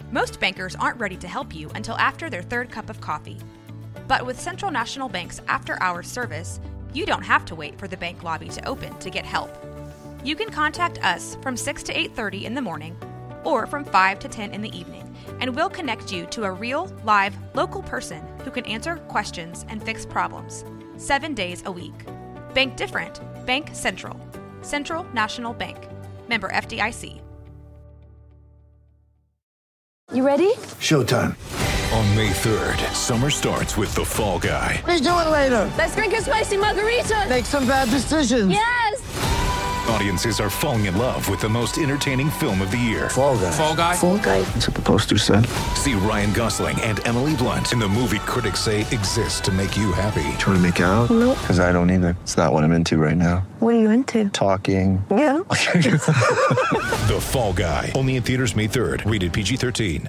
Most bankers aren't ready to help you until after their third cup of coffee. But with Central National Bank's after-hours service, you don't have to wait for the bank lobby to open to get help. You can contact us from 6 to 8:30 in the morning or from 5 to 10 in the evening, and we'll connect you to a real, live, local person who can answer questions and fix problems 7 days a week. Bank different. Bank Central. Central National Bank. Member FDIC. You ready? Showtime. On May 3rd, summer starts with The Fall Guy. Let's do it later. Let's drink a spicy margarita. Make some bad decisions. Yes! Audiences are falling in love with the most entertaining film of the year. Fall Guy. Fall Guy? Fall Guy. That's what the poster said. See Ryan Gosling and Emily Blunt in the movie critics say exists to make you happy. Trying to make it out? Nope. Because I don't either. It's not what I'm into right now. What are you into? Talking. Yeah. The Fall Guy. Only in theaters May 3rd. Rated PG-13.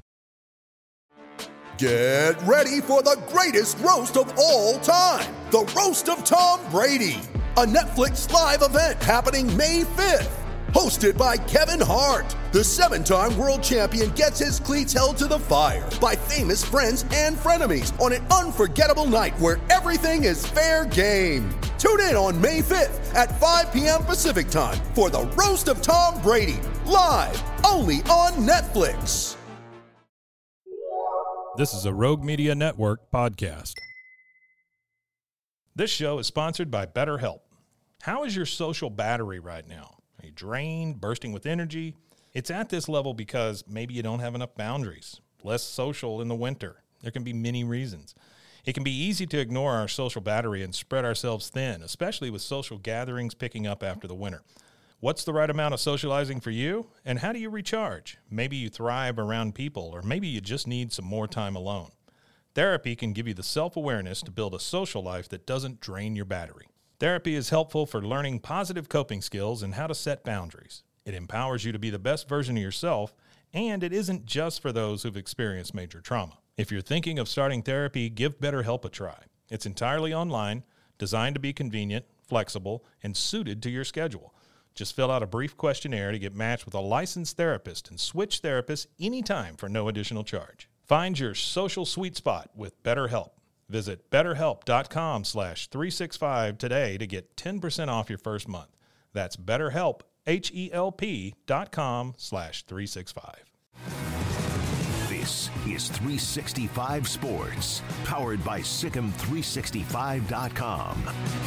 Get ready for the greatest roast of all time. The Roast of Tom Brady. A Netflix live event happening May 5th. Hosted by Kevin Hart. The 7-time world champion gets his cleats held to the fire by famous friends and frenemies on an unforgettable night where everything is fair game. Tune in on May 5th at 5 p.m. Pacific time for the Roast of Tom Brady. Live only on Netflix. This is a Rogue Media Network podcast. This show is sponsored by BetterHelp. How is your social battery right now? Are you drained, bursting with energy? It's at this level because maybe you don't have enough boundaries, less social in the winter. There can be many reasons. It can be easy to ignore our social battery and spread ourselves thin, especially with social gatherings picking up after the winter. What's the right amount of socializing for you, and how do you recharge? Maybe you thrive around people, or maybe you just need some more time alone. Therapy can give you the self-awareness to build a social life that doesn't drain your battery. Therapy is helpful for learning positive coping skills and how to set boundaries. It empowers you to be the best version of yourself, and it isn't just for those who've experienced major trauma. If you're thinking of starting therapy, give BetterHelp a try. It's entirely online, designed to be convenient, flexible, and suited to your schedule. Just fill out a brief questionnaire to get matched with a licensed therapist and switch therapists anytime for no additional charge. Find your social sweet spot with BetterHelp. Visit BetterHelp.com/365 today to get 10% off your first month. That's BetterHelp, HELP.com/365. This is 365 Sports, powered by SicEm365.com.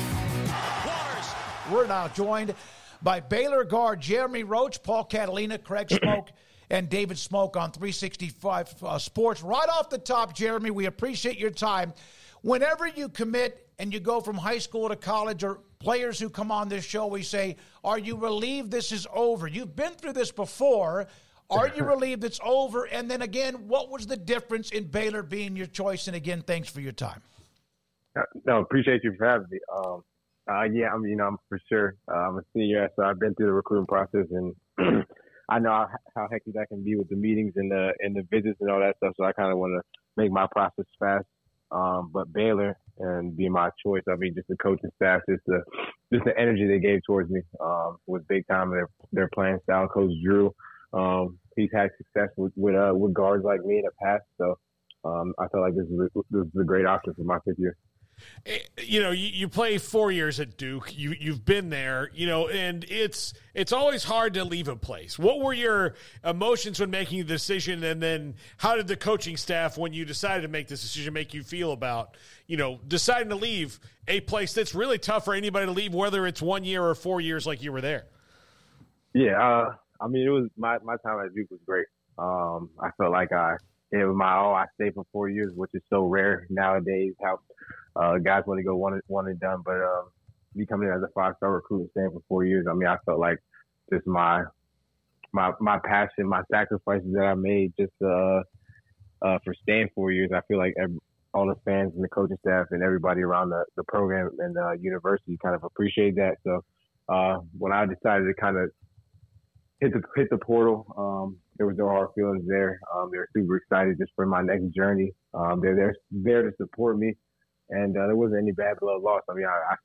We're now joined by Baylor guard Jeremy Roach, Paul Catalina, Craig Smoke, and David Smoke on 365 Sports. Right off the top, Jeremy, we appreciate your time. Whenever you commit and you go from high school to college, or players who come on this show, we say, are you relieved this is over? You've been through this before. Are you relieved it's over? And then again, what was the difference in Baylor being your choice? And again, thanks for your time. No, appreciate you for having me. Yeah, I'm for sure. I'm a senior, so I've been through the recruiting process, and I know how hectic that can be with the meetings and the visits and all that stuff. So I kind of want to make my process fast. But Baylor and being my choice, just the coaching staff, just the energy they gave towards me was big time. Their playing style, Coach Drew, he's had success with guards like me in the past. So I felt like this is a great option for my fifth year. You know, you play 4 years at Duke. You've been there, and it's always hard to leave a place. What were your emotions when making the decision, and then how did the coaching staff, when you decided to make this decision, make you feel about, deciding to leave a place that's really tough for anybody to leave, whether it's 1 year or 4 years like you were there? Yeah, it was my time at Duke was great. I felt like it was my all. I stayed for 4 years, which is so rare nowadays. How guys want to go one and done, but me coming in as a 5-star recruit and staying for 4 years, I felt like just my passion, my sacrifices that I made just for staying 4 years. I feel like all the fans and the coaching staff and everybody around the program and the university kind of appreciate that. So when I decided to kind of hit the portal, there was no hard feelings there. They were super excited just for my next journey. They're there to support me. And there wasn't any bad blood lost. I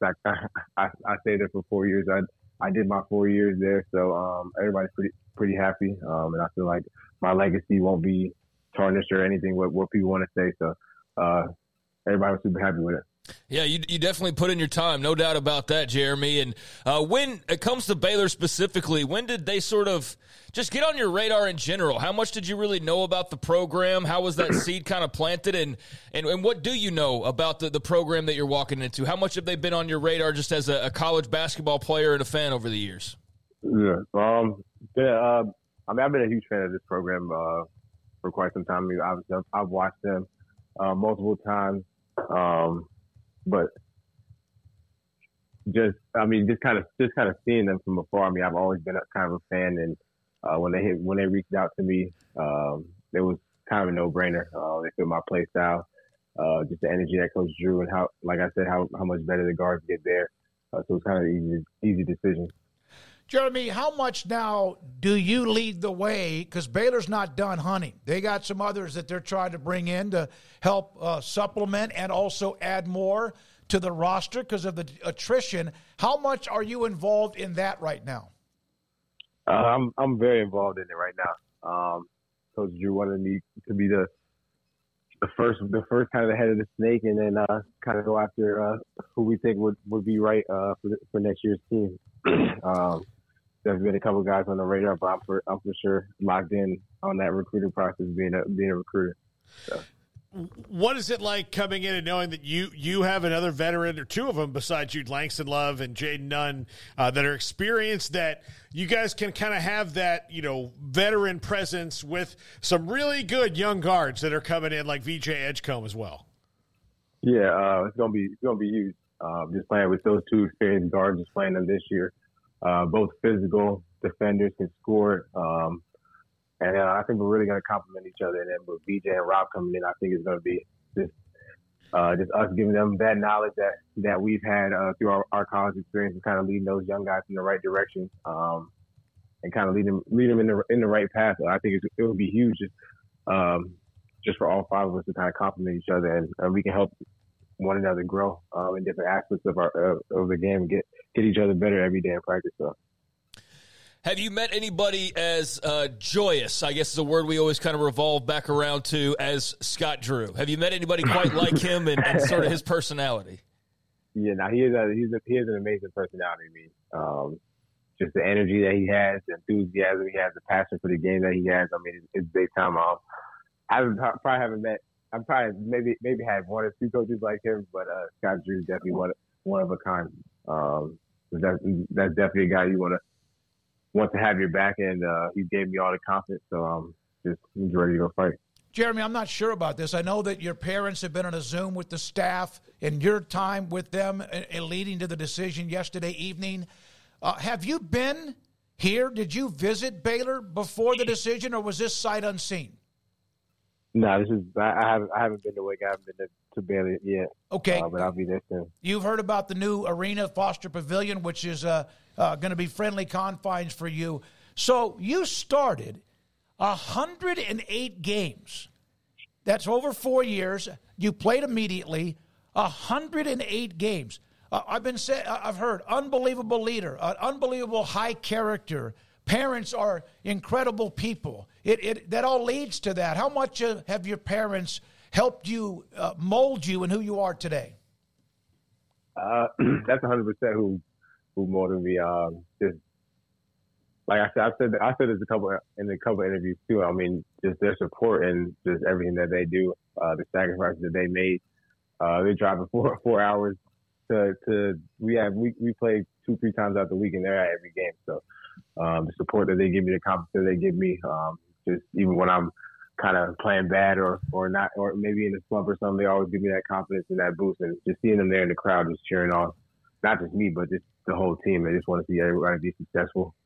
stayed there for 4 years. I did my 4 years there, so everybody's pretty happy. And I feel like my legacy won't be tarnish or anything what people want to say. So everybody was super happy with it. Yeah, you definitely put in your time, no doubt about that, Jeremy. And when it comes to Baylor specifically, when did they sort of just get on your radar in general? How much did you really know about the program? How was that seed kind of planted? And what do you know about the program that you're walking into? How much have they been on your radar just as a college basketball player and a fan over the years? Yeah, I mean, I've been a huge fan of this program for quite some time. I mean, I've watched them multiple times. But just kind of seeing them from afar. I mean, I've always been a kind of a fan, and when they reached out to me, it was kind of a no-brainer. They fit my play style, just the energy that Coach Drew, and how, like I said, how much better the guards get there. So it's kind of an easy decision. Jeremy, how much now do you lead the way? Because Baylor's not done hunting. They got some others that they're trying to bring in to help supplement and also add more to the roster because of the attrition. How much are you involved in that right now? I'm very involved in it right now. Coach Drew wanted me to be the first kind of the head of the snake, and then kind of go after who we think would be right for next year's team. There's been a couple of guys on the radar, but I'm for sure locked in on that recruiting process, being a recruiter. So. What is it like coming in and knowing that you have another veteran or two of them besides you, Langston Love and Jaden Nunn, that are experienced, that you guys can kind of have that, veteran presence with some really good young guards that are coming in like VJ Edgecombe as well? Yeah, it's gonna be huge. Just playing with those two experienced guards, just playing them this year. Both physical defenders, can score. And I think we're really going to complement each other. And then with BJ and Rob coming in, I think it's going to be just us giving them that knowledge that we've had through our college experience, and kind of leading those young guys in the right direction, and kind of lead them in the right path. I think it would be huge just for all five of us to kind of complement each other, and we can help one another grow in different aspects of the game, and get each other better every day in practice. So. Have you met anybody as joyous, I guess is a word we always kind of revolve back around to, as Scott Drew? Have you met anybody quite like him and sort of his personality? Yeah, he has an amazing personality. I mean, just the energy that he has, the enthusiasm he has, the passion for the game that he has. I mean, it's big time. I've maybe had one or two coaches like him, but Scott Drew is definitely one of a kind. That's definitely a guy you want to have your back, and he gave me all the confidence, so just ready to go fight. Jeremy, I'm not sure about this. I know that your parents have been on a Zoom with the staff and your time with them and leading to the decision yesterday evening. Have you been here? Did you visit Baylor before the decision, or was this sight unseen? No, I haven't been to Wake. I haven't been to Baylor yet. Okay. But I'll be there soon. You've heard about the new arena, Foster Pavilion, which is going to be friendly confines for you. So you started 108 games. That's over 4 years. You played immediately. 108 games. I've heard unbelievable leader, unbelievable high character. Parents are incredible people. That all leads to that. How much have your parents helped you mold you and who you are today? That's 100% who molded me. Just like I said, I said this in a couple interviews too. I mean, just their support and just everything that they do, the sacrifices that they made. They drive 4 hours we play 2-3 times out the week, and they're at every game. So the support that they give me, the confidence that they give me, just even when I'm kind of playing bad or not, or maybe in a slump or something, they always give me that confidence and that boost. And just seeing them there in the crowd, just cheering on, not just me, but just the whole team. They just want to see everybody be successful.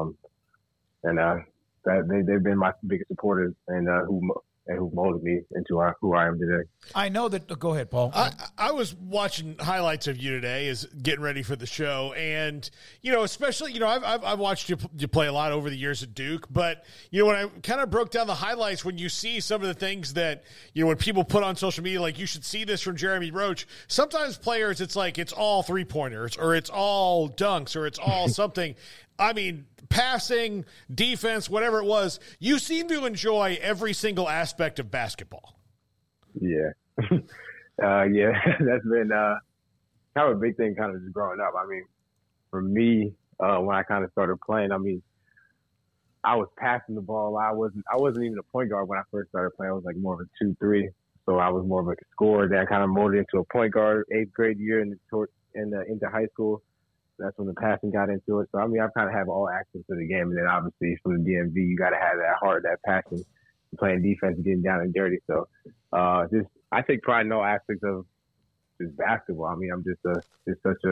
They've been my biggest supporters and who molded me into who I am today. I know that. Go ahead, Paul. I was watching highlights of you today, as getting ready for the show, and especially I've watched you play a lot over the years at Duke, but when I kind of broke down the highlights, when you see some of the things that when people put on social media, like you should see this from Jeremy Roach. Sometimes players, it's like it's all 3-pointers, or it's all dunks, or it's all something. I mean, passing, defense, whatever it was, you seem to enjoy every single aspect of basketball. Yeah. Yeah, that's been kind of a big thing kind of just growing up. I mean, for me, when I kind of started playing, I mean, I was passing the ball. I wasn't even a point guard when I first started playing. I was like more of a 2-3. So I was more of a scorer. Then I kind of molded into a point guard 8th grade year into high school. That's when the passing got into it. So, I mean, I kind of have all aspects of the game. And then obviously from the DMV, you got to have that heart, that passion, playing defense, getting down and dirty. So I take pride in all aspects of just basketball. I mean, I'm just such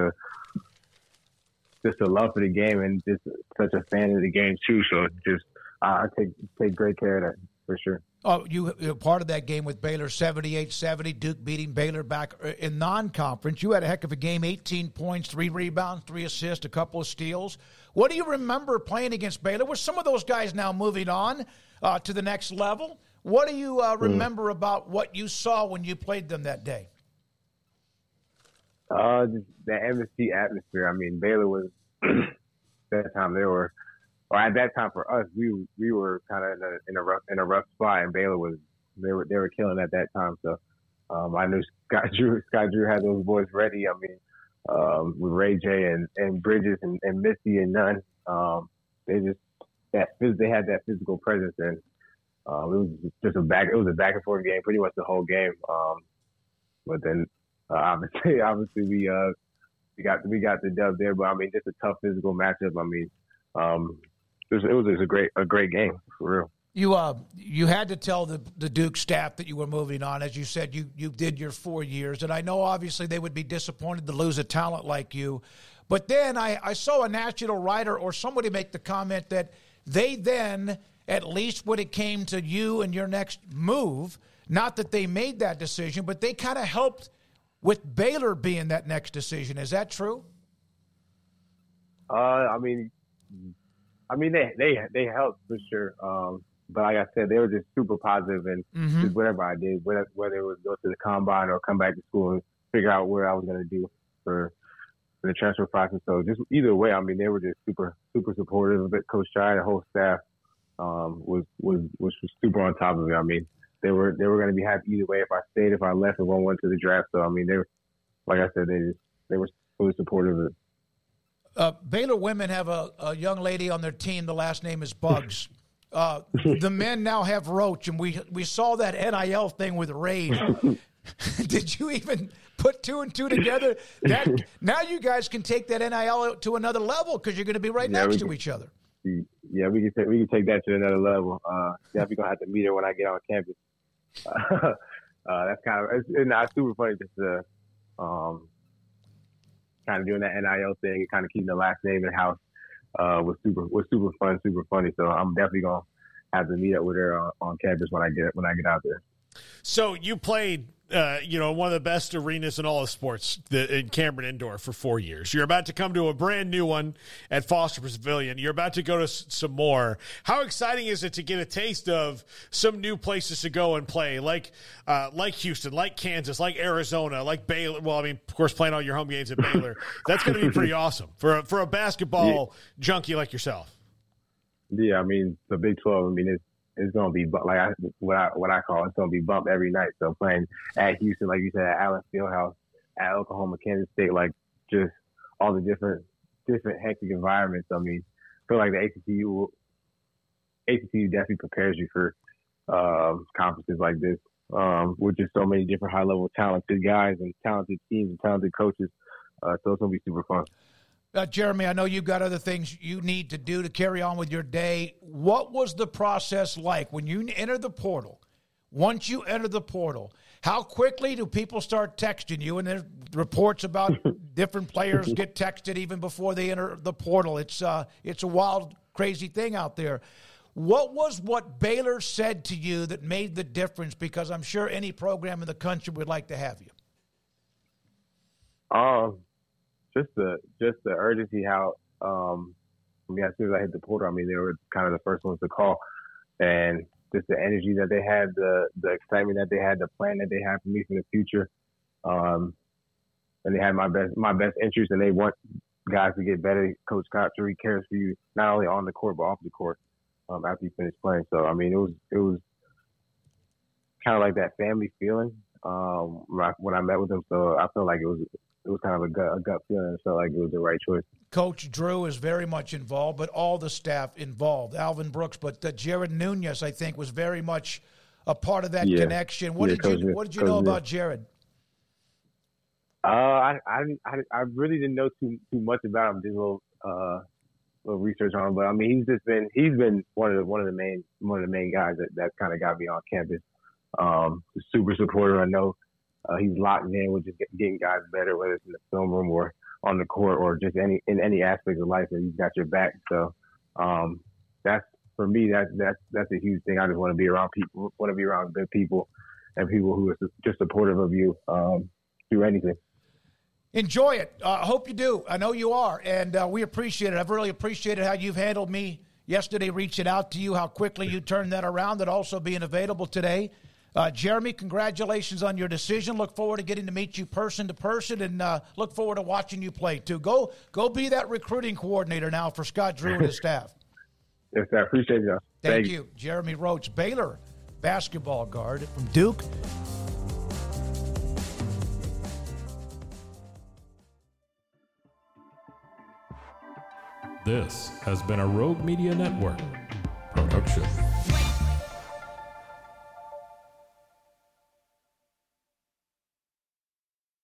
a love for the game and just such a fan of the game too. So just I take great care of that for sure. Oh, you're part of that game with Baylor, 78-70, Duke beating Baylor back in non-conference. You had a heck of a game, 18 points, 3 rebounds, 3 assists, a couple of steals. What do you remember playing against Baylor? With some of those guys now moving on to the next level, what do you remember about what you saw when you played them that day? Just the MSC atmosphere. I mean, Baylor was that time at that time for us, we were kind of in a rough spot, and Baylor they were killing at that time. So I knew Scott Drew had those boys ready. I mean, with Ray J and Bridges and Misty and Nunn, they had that physical presence, and it was just a back and forth game pretty much the whole game. But then obviously we got the dub there. But I mean, just a tough physical matchup. I mean. It was a great game for real. You had to tell the Duke staff that you were moving on. As you said, you did your 4 years, and I know obviously they would be disappointed to lose a talent like you. But then I saw a national writer or somebody make the comment that they then, at least when it came to you and your next move, not that they made that decision, but they kind of helped with Baylor being that next decision. Is that true? I mean, they helped for sure. But like I said, they were just super positive and just whatever I did, whether it was go to the combine or come back to school and figure out what I was going to do for the transfer process. So just either way, I mean, they were just super, super supportive of it. Coach Chai, the whole staff was super on top of it. I mean, they were going to be happy either way if I stayed, if I left, if I went to the draft. So I mean, they were, like I said, they were fully supportive of it. Baylor women have a young lady on their team. The last name is Bugs. The men now have Roach, and we saw that NIL thing with Raid. Did you even put 2 and 2 together? Now you guys can take that NIL to another level because you're going to be right next to each other. Yeah, we can take that to another level. Definitely gonna have to meet her when I get on campus. That's kind of it's super funny just to kind of doing that NIL thing and kind of keeping the last name in house was super fun, super funny. So I'm definitely gonna have to meet up with her on campus when I get out there. So you played, one of the best arenas in all of sports, in Cameron Indoor, for 4 years. You're about to come to a brand new one at Foster Pavilion. You're about to go to some more. How exciting is it to get a taste of some new places to go and play, like Houston, like Kansas, like Arizona, like Baylor? Well, I mean, of course, playing all your home games at Baylor. That's going to be pretty awesome for a basketball junkie like yourself. Yeah, I mean, the Big 12. I mean, it's going to be what I call it's going to be bumped every night. So playing at Houston, like you said, at Allen Fieldhouse, at Oklahoma, Kansas State, like just all the different hectic environments. I mean, I feel like the ACCU definitely prepares you for conferences like this, with just so many different high-level talented guys and talented teams and talented coaches. So it's going to be super fun. Jeremy, I know you've got other things you need to do to carry on with your day. What was the process like when you enter the portal? Once you enter the portal, how quickly do people start texting you? And there's reports about different players get texted even before they enter the portal. It's a wild, crazy thing out there. What was what Baylor said to you that made the difference? Because I'm sure any program in the country would like to have you. Just the urgency, how as soon as I hit the portal, I mean, they were kind of the first ones to call, and just the energy that they had, the excitement that they had, the plan that they had for me for the future, and they had my best interest, and they guys to get better. Coach Cotchery cares for you not only on the court but off the court after you finish playing. So I mean, it was kind of like that family feeling when I met with him. So I felt like it was kind of a gut feeling. It felt like it was the right choice. Coach Drew is very much involved, but all the staff involved. Alvin Brooks, but Jared Nunez, I think, was very much a part of that connection. What did you know about Jared? I really didn't know too much about him. Did a little research on him, but I mean, he's been one of the main guys that kind of got me on campus. Super supporter. I know he's locked in with just getting guys better, whether it's in the film room or on the court or just in any aspect of life, and he's got your back. So that's for me. That's a huge thing. I just want to be around people. Want to be around good people and people who are just supportive of you through anything. Enjoy it. I hope you do. I know you are, and we appreciate it. I've really appreciated how you've handled me yesterday, reaching out to you, how quickly you turned that around, and also being available today. Jeremy, congratulations on your decision. Look forward to getting to meet you person to person, and look forward to watching you play, too. Go be that recruiting coordinator now for Scott Drew and his staff. Yes, I appreciate you. Thank you. Jeremy Roach, Baylor basketball guard from Duke. This has been a Rogue Media Network production.